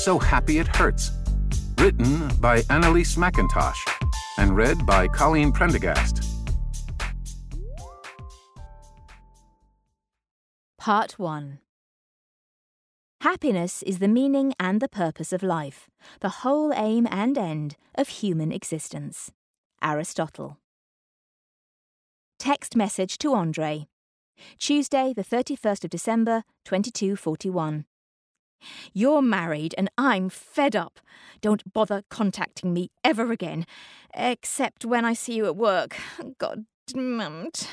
So Happy It Hurts. Written by Annalise McIntosh and read by Colleen Prendergast. Part 1. Happiness is the meaning and the purpose of life, the whole aim and end of human existence. Aristotle. Text message to Andre. Tuesday, the 31st of December, 2241. You're married and I'm fed up. Don't bother contacting me ever again, except when I see you at work. God damn it.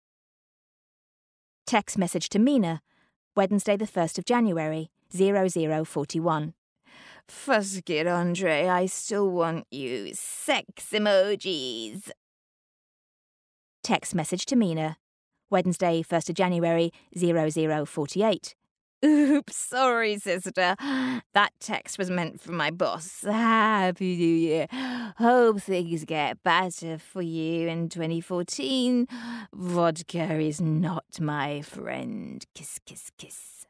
Text message to Mina. Wednesday, the 1st of January, 0041. Fuck it, Andre. I still want you. Sex emojis. Text message to Mina. Wednesday, 1st of January, 0048. Oops, sorry, sister. That text was meant for my boss. Happy New Year. Hope things get better for you in 2014. Vodka is not my friend. Kiss, kiss, kiss.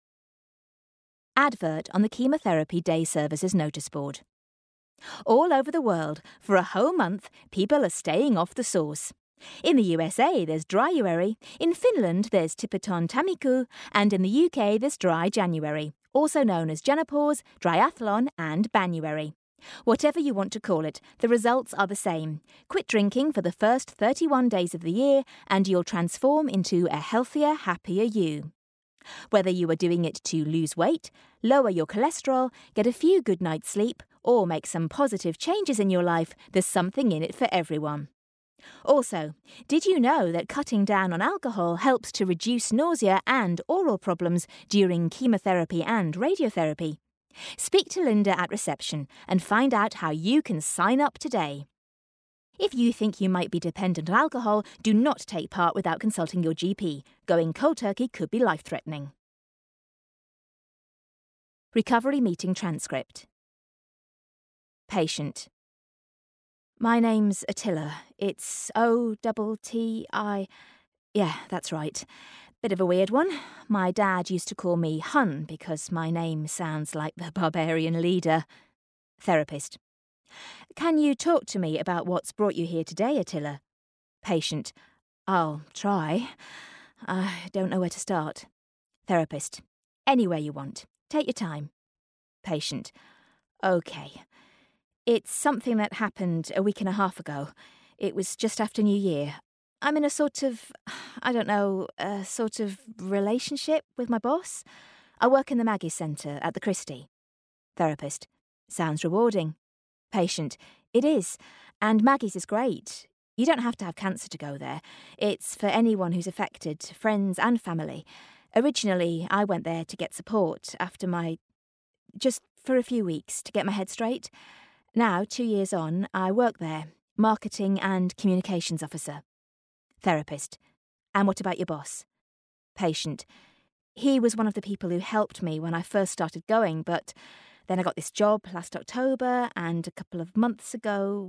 Advert on the Chemotherapy Day Services notice board. All over the world, for a whole month, people are staying off the sauce. In the USA, there's Dryuary, in Finland, there's Tipiton Tamikku, and in the UK, there's Dry January, also known as Janapause, Dryathlon, and Banuary. Whatever you want to call it, the results are the same. Quit drinking for the first 31 days of the year, and you'll transform into a healthier, happier you. Whether you are doing it to lose weight, lower your cholesterol, get a few good nights' sleep, or make some positive changes in your life, there's something in it for everyone. Also, did you know that cutting down on alcohol helps to reduce nausea and oral problems during chemotherapy and radiotherapy? Speak to Linda at reception and find out how you can sign up today. If you think you might be dependent on alcohol, do not take part without consulting your GP. Going cold turkey could be life-threatening. Recovery meeting transcript. Patient. My name's Attila. It's O-T-T-I... Yeah, that's right. Bit of a weird one. My dad used to call me Hun because my name sounds like the barbarian leader. Therapist. Can you talk to me about what's brought you here today, Attila? Patient. I'll try. I don't know where to start. Therapist. Anywhere you want. Take your time. Patient. OK. It's something that happened a week and a half ago. It was just after New Year. I'm in a sort of relationship with my boss. I work in the Maggie's Centre at the Christie. Therapist. Sounds rewarding. Patient. It is. And Maggie's is great. You don't have to have cancer to go there. It's for anyone who's affected, friends and family. Originally, I went there to get support after just for a few weeks to get my head straight. Now, 2 years on, I work there, marketing and communications officer. Therapist. And what about your boss? Patient. He was one of the people who helped me when I first started going, but then I got this job last October, and a couple of months ago,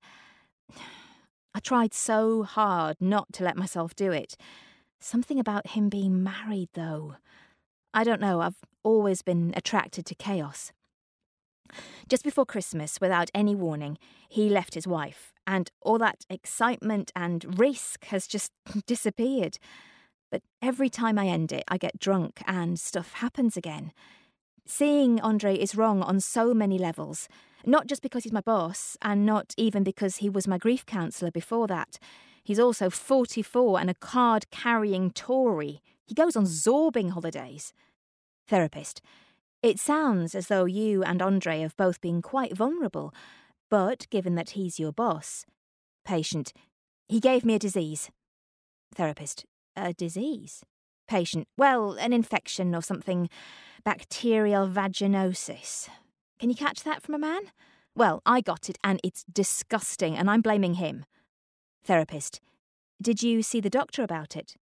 I tried so hard not to let myself do it. Something about him being married, though. I don't know, I've always been attracted to chaos. Just before Christmas, without any warning, he left his wife, and all that excitement and risk has just disappeared. But every time I end it, I get drunk and stuff happens again. Seeing Andre is wrong on so many levels, not just because he's my boss, and not even because he was my grief counsellor before that. He's also 44 and a card-carrying Tory. He goes on zorbing holidays. Therapist. It sounds as though you and Andre have both been quite vulnerable, but given that he's your boss. Patient. He gave me a disease. Therapist. A disease? Patient. Well, an infection or something. Bacterial vaginosis. Can you catch that from a man? Well, I got it and it's disgusting and I'm blaming him. Therapist. Did you see the doctor about it?